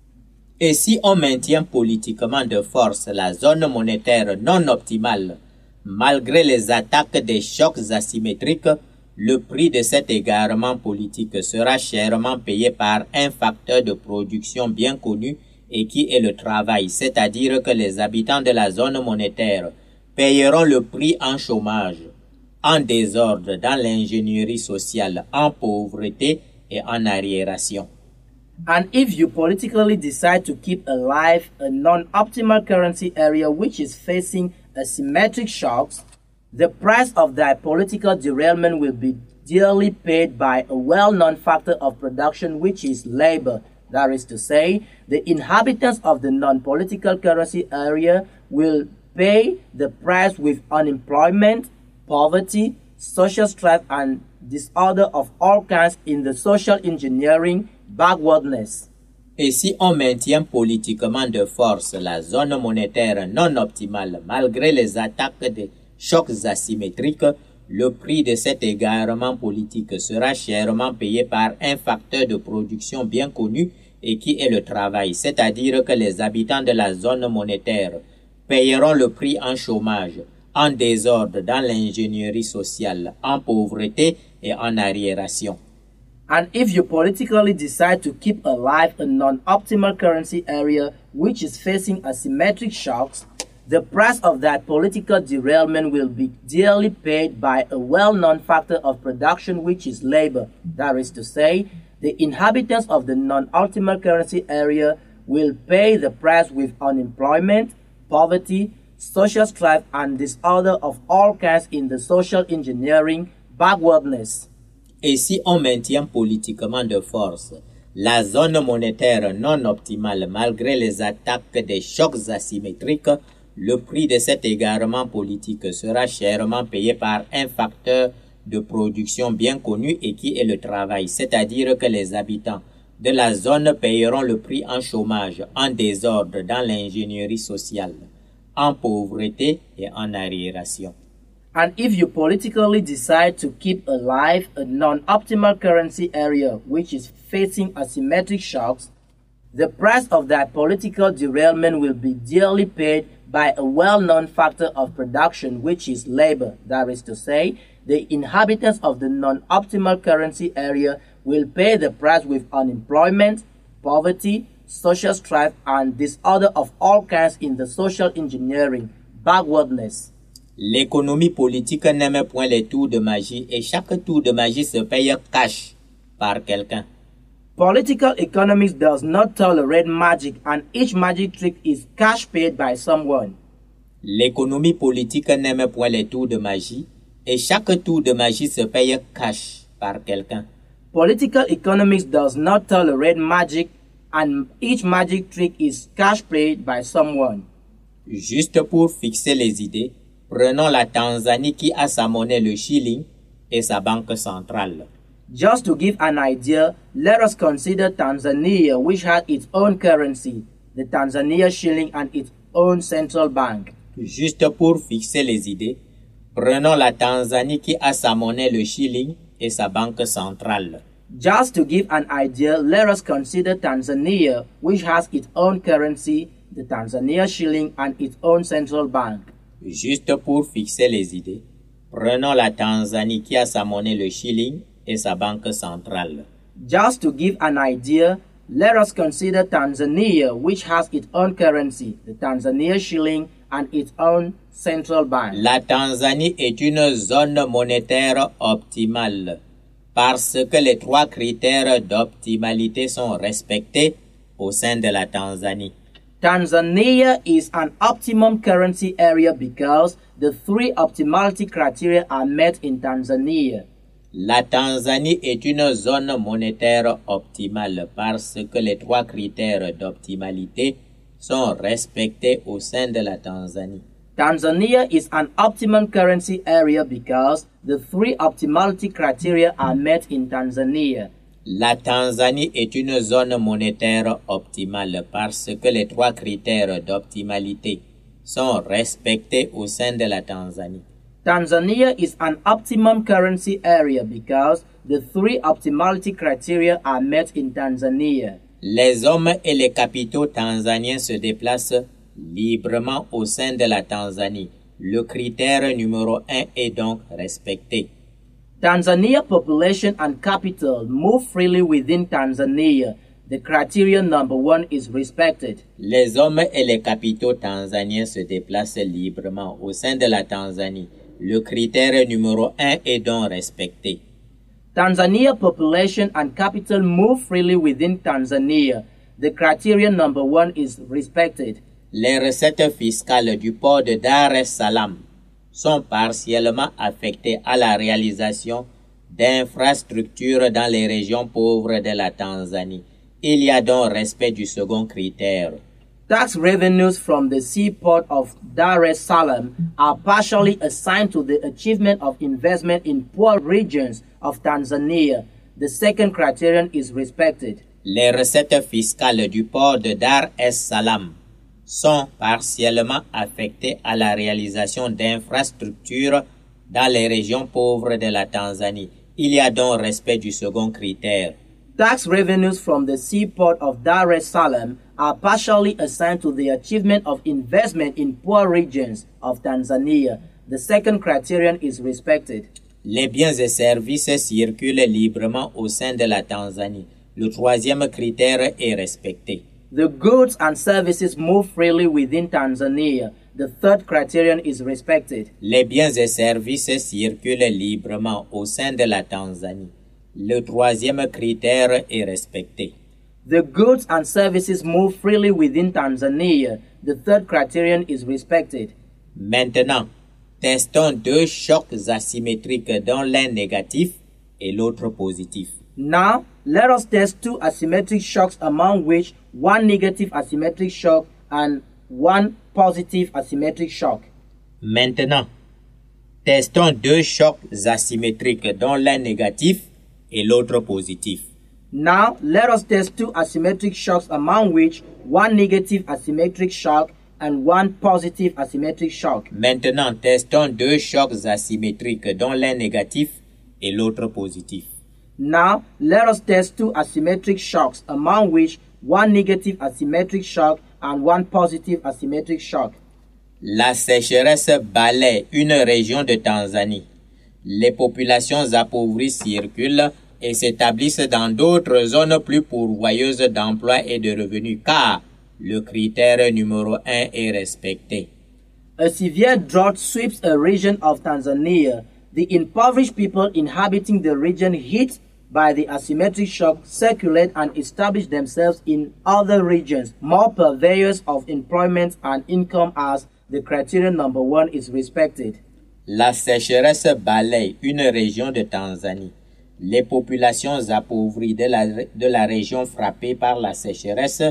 Et si on maintient politiquement de force la zone monétaire non optimale, malgré les attaques des chocs asymétriques, le prix de cet égarement politique sera chèrement payé par un facteur de production bien connu et qui est le travail, c'est-à-dire que les habitants de la zone monétaire payeront le prix en chômage, en désordre dans l'ingénierie sociale, en pauvreté et en arriération. And if you politically decide to keep alive a non-optimal currency area which is facing asymmetric shocks, the price of that political derailment will be dearly paid by a well-known factor of production which is labor. That is to say, the inhabitants of the non-political currency area will pay the price with unemployment, poverty, social strife and disorder of all kinds in the social engineering, backwardness. Et si on maintient politiquement de force la zone monétaire non optimale malgré les attaques des chocs asymétriques, le prix de cet égarement politique sera chèrement payé par un facteur de production bien connu et qui est le travail, c'est-à-dire que les habitants de la zone monétaire payeront le prix en chômage, en désordre dans l'ingénierie sociale, en pauvreté et en arriération. And if you politically decide to keep alive a non-optimal currency area which is facing asymmetric shocks, the price of that political derailment will be dearly paid by a well-known factor of production which is labor. That is to say, the inhabitants of the non-optimal currency area will pay the price with unemployment, poverty, social strife and disorder of all kinds in the social engineering, backwardness. Et si on maintient politiquement de force la zone monétaire non optimale malgré les attaques des chocs asymétriques, le prix de cet égarement politique sera chèrement payé par un facteur de production bien connu et qui est le travail, c'est-à-dire que les habitants de la zone payeront le prix en chômage, en désordre dans l'ingénierie sociale, en pauvreté et en arriération. And if you politically decide to keep alive a non-optimal currency area which is facing asymmetric shocks, the price of that political derailment will be dearly paid by a well-known factor of production which is labor. That is to say, the inhabitants of the non-optimal currency area will pay the price with unemployment, poverty, social strife and disorder of all kinds in the social engineering, backwardness. L'économie politique n'aime point les tours de magie et chaque tour de magie se paye cash par quelqu'un. Political economics does not tolerate magic and each magic trick is cash paid by someone. L'économie politique n'aime point les tours de magie et chaque tour de magie se paye cash par quelqu'un. Political economics does not tolerate magic and each magic trick is cash paid by someone. Juste pour fixer les idées, Prenons la Tanzanie qui a sa monnaie le shilling et sa banque centrale. Just to give an idea, let us consider Tanzania, which has its own currency, the Tanzania shilling, and its own central bank. Juste pour fixer les idées, prenons la Tanzanie qui a sa monnaie le shilling et sa banque centrale. Just to give an idea, let us consider Tanzania, which has its own currency, the Tanzania shilling, and its own central bank. Juste pour fixer les idées, prenons la Tanzanie qui a sa monnaie le shilling et sa banque centrale. Just to give an idea, let us consider Tanzania, which has its own currency, the Tanzania shilling, and its own central bank. La Tanzanie est une zone monétaire optimale parce que les trois critères d'optimalité sont respectés au sein de la Tanzanie. Tanzania is an optimum currency area because the three optimality criteria are met in Tanzania. La Tanzanie est une zone monétaire optimale parce que les trois critères d'optimalité sont respectés au sein de la Tanzanie. Tanzania is an optimum currency area because the three optimality criteria are met in Tanzania. La Tanzanie est une zone monétaire optimale parce que les trois critères d'optimalité sont respectés au sein de la Tanzanie. Tanzania is an optimum currency area because the three optimality criteria are met in Tanzania. Les hommes et les capitaux tanzaniens se déplacent librement au sein de la Tanzanie. Le critère numéro un est donc respecté. Tanzania population and capital move freely within Tanzania. The criterion number one is respected. Les hommes et les capitaux tanzaniens se déplacent librement au sein de la Tanzanie. Le critère numéro un est donc respecté. Tanzania population and capital move freely within Tanzania. The criterion number one is respected. Les recettes fiscales du port de Dar es Salaam sont partiellement affectées à la réalisation d'infrastructures dans les régions pauvres de la Tanzanie. Il y a donc respect du second critère. Tax revenues from the seaport of Dar es Salaam are partially assigned to the achievement of investment in poor regions of Tanzania. The second criterion is respected. Les recettes fiscales du port de Dar es Salaam sont partiellement affectées à la réalisation d'infrastructures dans les régions pauvres de la Tanzanie. Il y a donc respect du second critère. Tax revenues from the seaport of Dar es Salaam are partially assigned to the achievement of investment in poor regions of Tanzania. The second criterion is respected. Les biens et services circulent librement au sein de la Tanzanie. Le troisième critère est respecté. The goods and services move freely within Tanzania. The third criterion is respected. Les biens et services circulent librement au sein de la Tanzanie. Le troisième critère est respecté. The goods and services move freely within Tanzania. The third criterion is respected. Maintenant, testons deux chocs asymétriques dont l'un négatif et l'autre positif. Now, let us test two asymmetric shocks among which one negative asymmetric shock and one positive asymmetric shock. Maintenant, testons deux chocs asymétriques dont l'un négatif et l'autre positif. Now, let us test two asymmetric shocks among which one negative asymmetric shock and one positive asymmetric shock. Maintenant, testons deux chocs asymétriques dont l'un négatif et l'autre positif. Now, let us test two asymmetric shocks among which one negative asymmetric shock and one positive asymmetric shock. La sécheresse balaie une région de Tanzanie. Les populations appauvries circulent et s'établissent dans d'autres zones plus pourvoyeuses d'emplois et de revenus car le critère numéro un est respecté. A severe drought sweeps a region of Tanzania. The impoverished people inhabiting the region hit by the asymmetric shock circulate and establish themselves in other regions, more purveyors of employment and income as the criterion number one is respected. La sécheresse balaie une région de Tanzanie. Les populations appauvries de la, de la région frappée par la sécheresse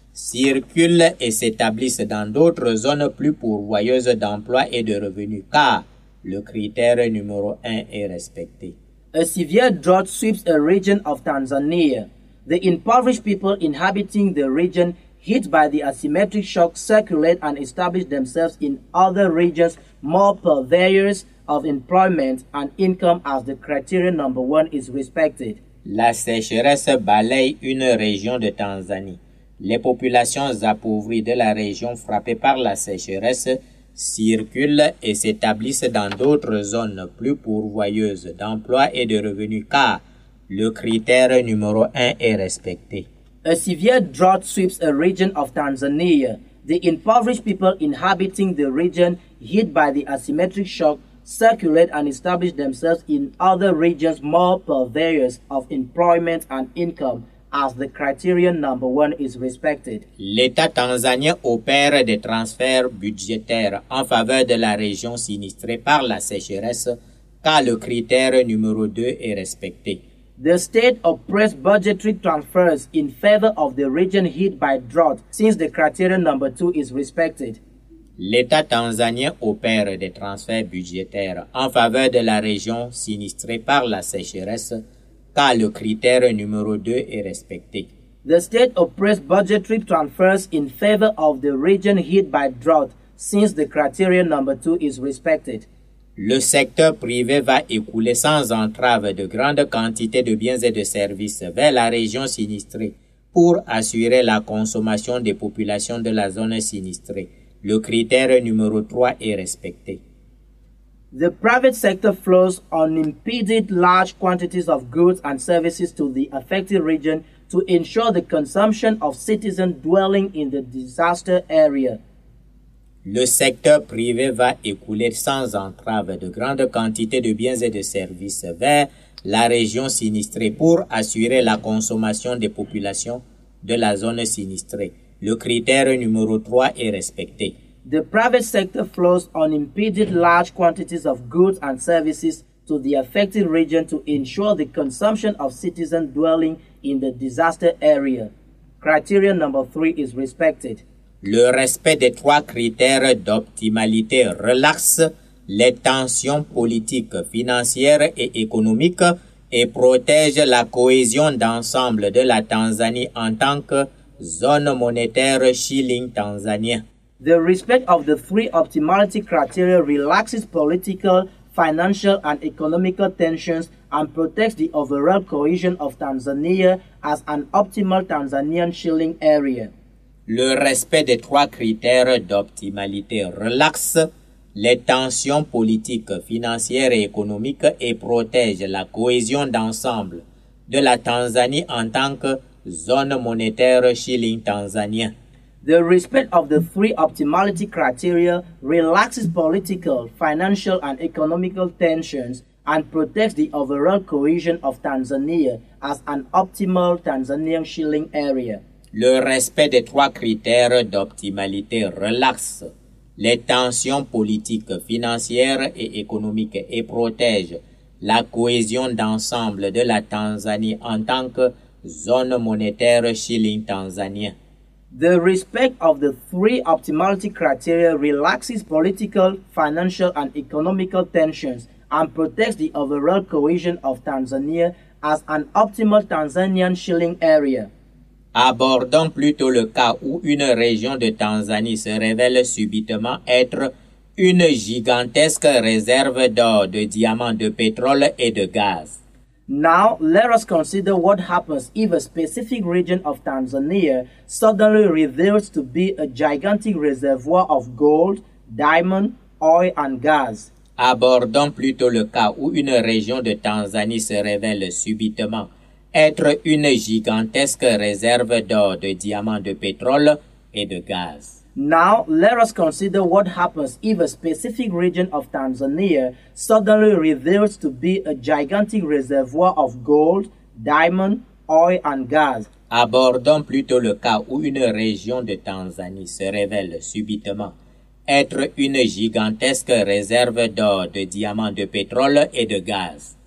circulent et s'établissent dans d'autres zones plus pourvoyeuses d'emplois et de revenus, car le critère numéro un est respecté. A severe drought sweeps a region of Tanzania. The impoverished people inhabiting the region hit by the asymmetric shock circulate and establish themselves in other regions more purveyors of employment and income as the criterion number one is respected. La sécheresse balaye une région de Tanzanie. Les populations appauvries de la région frappées par la sécheresse circulent et s'établissent dans d'autres zones plus pourvoyeuses d'emplois et de revenus, car le critère numéro un est respecté. A severe drought sweeps a region of Tanzania. The impoverished people inhabiting the region hit by the asymmetric shock circulate and establish themselves in other regions more purveyors of employment and income as the criterion number one is respected. L'État tanzanien opère des transferts budgétaires en faveur de la région sinistrée par la sécheresse, car le critère numéro deux est respecté. The state operates budgetary transfers in favor of the region hit by drought since the criterion number two is respected. L'État tanzanien opère des transferts budgétaires en faveur de la région sinistrée par la sécheresse, car le critère numéro deux est respecté. The state operates budgetary transfers in favor of the region hit by drought since the criterion number two is respected. Le secteur privé va écouler sans entrave de grandes quantités de biens et de services vers la région sinistrée pour assurer la consommation des populations de la zone sinistrée. Le critère numéro trois est respecté. The private sector flows unimpeded large quantities of goods and services to the affected region to ensure the consumption of citizens dwelling in the disaster area. Le secteur privé va écouler sans entrave de grandes quantités de biens et de services vers la région sinistrée pour assurer la consommation des populations de la zone sinistrée. Le critère numéro trois est respecté. The private sector flows unimpeded large quantities of goods and services to the affected region to ensure the consumption of citizens dwelling in the disaster area. Criterion number three is respected. Le respect des trois critères d'optimalité relaxe les tensions politiques, financières et économiques et protège la cohésion d'ensemble de la Tanzanie en tant que zone monétaire shilling tanzanien. The respect of the three optimality criteria relaxes political, financial, and economical tensions and protects the overall cohesion of Tanzania as an optimal Tanzanian shilling area. Le respect des trois critères d'optimalité relaxe les tensions politiques, financières et économiques et protège la cohésion d'ensemble de la Tanzanie en tant que zone monétaire shilling tanzanien. The respect of the three optimality criteria relaxes political, financial, and economical tensions and protects the overall cohesion of Tanzania as an optimal Tanzanian shilling area. Le respect des trois critères d'optimalité relaxe les tensions politiques, financières et économiques et protège la cohésion d'ensemble de la Tanzanie en tant que zone monétaire shilling tanzanien. The respect of the three optimality criteria relaxes political, financial, and economical tensions and protects the overall cohesion of Tanzania as an optimal Tanzanian shilling area. Abordons plutôt le cas où une région de Tanzanie se révèle subitement être une gigantesque réserve d'or, de diamants, de pétrole et de gaz. Now, let us consider what happens if a specific region of Tanzania suddenly reveals to be a gigantic reservoir of gold, diamond, oil, and gas. Abordons plutôt le cas où une région de Tanzanie se révèle subitement être une gigantesque réserve d'or, de diamants, de pétrole et de gaz. Now, let us consider what happens if a specific region of Tanzania suddenly reveals to be a gigantic reservoir of gold, diamond, oil, and gas. Abordons plutôt le cas où une région de Tanzanie se révèle subitement être une gigantesque réserve d'or, de diamants, de pétrole et de gaz.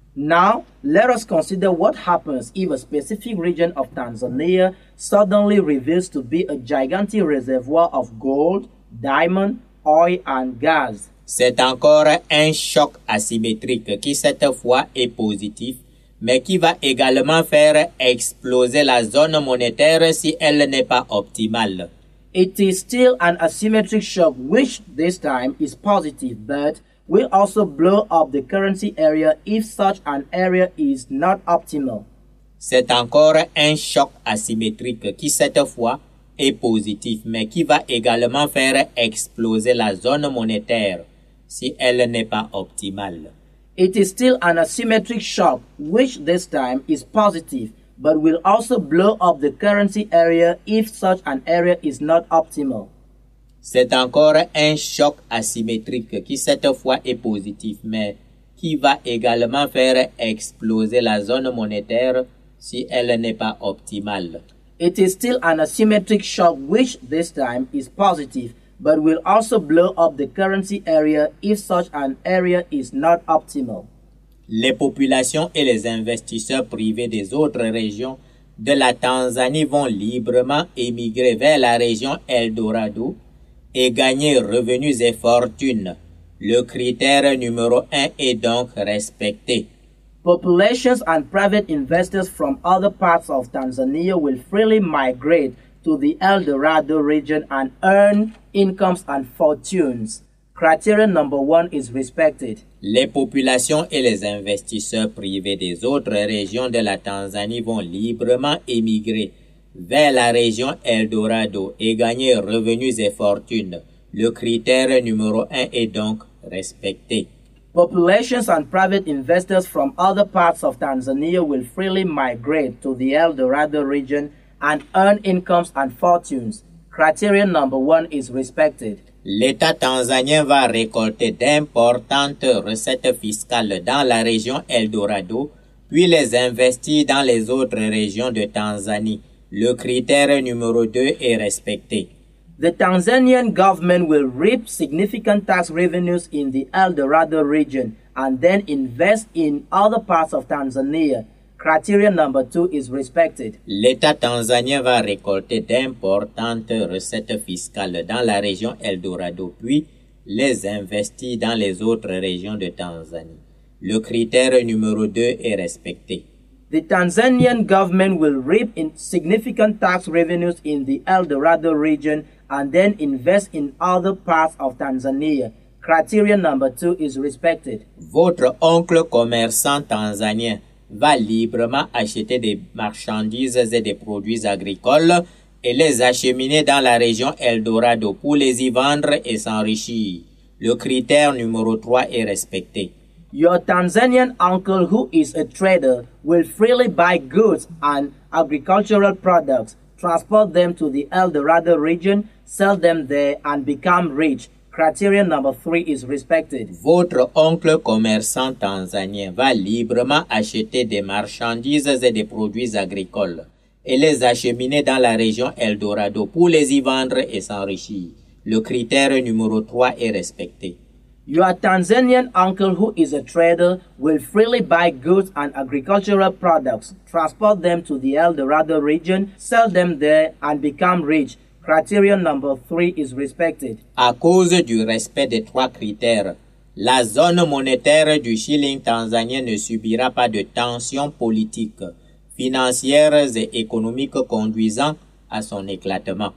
Now, let us consider what happens if a specific region of Tanzania suddenly reveals to be a gigantic reservoir of gold, diamond, oil, and gas. C'est encore un choc asymétrique qui cette fois est positif, mais qui va également faire exploser la zone monétaire si elle n'est pas optimale. It is still an asymmetric shock which this time is positive, but will also blow up the currency area if such an area is not optimal. C'est encore un choc asymétrique qui cette fois est positif, mais qui va également faire exploser la zone monétaire si elle n'est pas optimale. It is still an asymmetric shock which this time is positive, but will also blow up the currency area if such an area is not optimal. C'est encore un choc asymétrique qui cette fois est positif, mais qui va également faire exploser la zone monétaire si elle n'est pas optimale. It is still an asymmetric shock which this time is positive, but will also blow up the currency area if such an area is not optimal. Les populations et les investisseurs privés des autres régions de la Tanzanie vont librement émigrer vers la région Eldorado et gagner revenus et fortunes. Le critère numéro un est donc respecté. Populations and private investors from other parts of Tanzania will freely migrate to the El Dorado region and earn incomes and fortunes. Criterion number one is respected. Les populations et les investisseurs privés des autres régions de la Tanzanie vont librement émigrer vers la région Eldorado et gagner revenus et fortunes. Le critère numéro un est donc respecté. Populations and private investors from other parts of Tanzania will freely migrate to the El Dorado region and earn incomes and fortunes. Criterion number one is respected. L'État tanzanien va récolter d'importantes recettes fiscales dans la région Eldorado, puis les investir dans les autres régions de Tanzanie. Le critère numéro deux est respecté. The Tanzanian government will reap significant tax revenues in the El Dorado region and then invest in other parts of Tanzania. Criterion number two is respected. L'État tanzanien va récolter d'importantes recettes fiscales dans la région Eldorado, puis les investir dans les autres régions de Tanzanie. Le critère numéro deux est respecté. The Tanzanian government will reap in significant tax revenues in the El Dorado region and then invest in other parts of Tanzania. Criterion number two is respected. Votre oncle commerçant tanzanien va librement acheter des marchandises et des produits agricoles et les acheminer dans la région Eldorado pour les y vendre et s'enrichir. Le critère numéro trois est respecté. Your Tanzanian uncle who is a trader will freely buy goods and agricultural products, transport them to the El Dorado region, sell them there and become rich. Criterion number three is respected. Votre oncle commerçant tanzanien va librement acheter des marchandises et des produits agricoles et les acheminer dans la région Eldorado pour les y vendre et s'enrichir. Le critère numéro trois est respecté. Your Tanzanian uncle who is a trader will freely buy goods and agricultural products, transport them to the El Dorado region, sell them there and become rich. Criterion number three is respected. À cause du respect des trois critères, la zone monétaire du shilling tanzanien ne subira pas de tensions politiques, financières et économiques conduisant à son éclatement.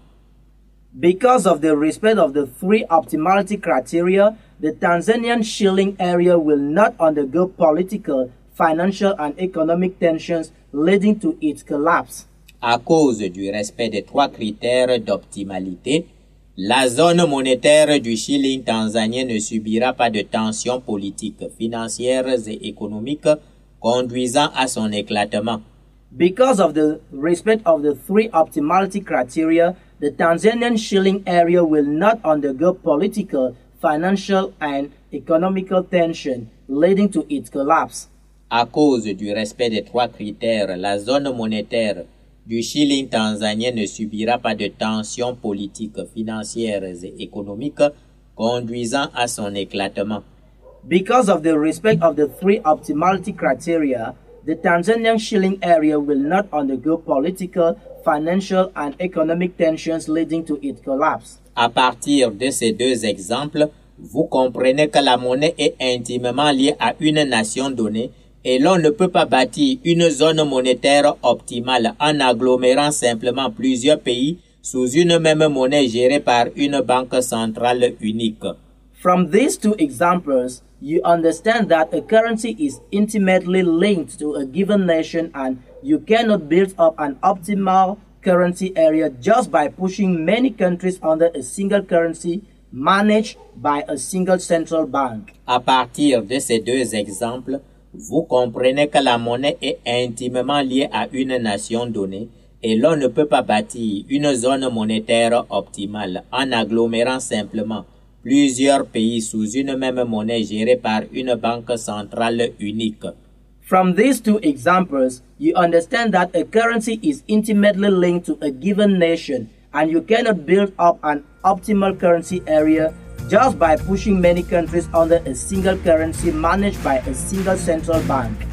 Because of the respect of the three optimality criteria, the Tanzanian shilling area will not undergo political, financial and economic tensions leading to its collapse. À cause du respect des trois critères d'optimalité, la zone monétaire du shilling tanzanien ne subira pas de tensions politiques, financières et économiques conduisant à son éclatement. Because of the respect of the three optimality criteria, the Tanzanian shilling area will not undergo political, financial and economical tension leading to its collapse. À cause du respect des trois critères, la zone monétaire du shilling tanzanien ne subira pas de tensions politiques, financières et économiques conduisant à son éclatement. Because of the respect of the three optimality criteria, the Tanzanian shilling area will not undergo political, financial, and economic tensions leading to its collapse. À partir de ces deux exemples, vous comprenez que la monnaie est intimement liée à une nation donnée et l'on ne peut pas bâtir une zone monétaire optimale en agglomérant simplement plusieurs pays sous une même monnaie gérée par une banque centrale unique. From these two examples, you understand that a currency is intimately linked to a given nation and you cannot build up an optimal currency area just by pushing many countries under a single currency managed by a single central bank. À partir de ces deux exemples, vous comprenez que la monnaie est intimement liée à une nation donnée et l'on ne peut pas bâtir une zone monétaire optimale en agglomérant simplement plusieurs pays sous une même monnaie gérée par une banque centrale unique. From these two examples, you understand that a currency is intimately linked to a given nation and you cannot build up an optimal currency area just by pushing many countries under a single currency managed by a single central bank.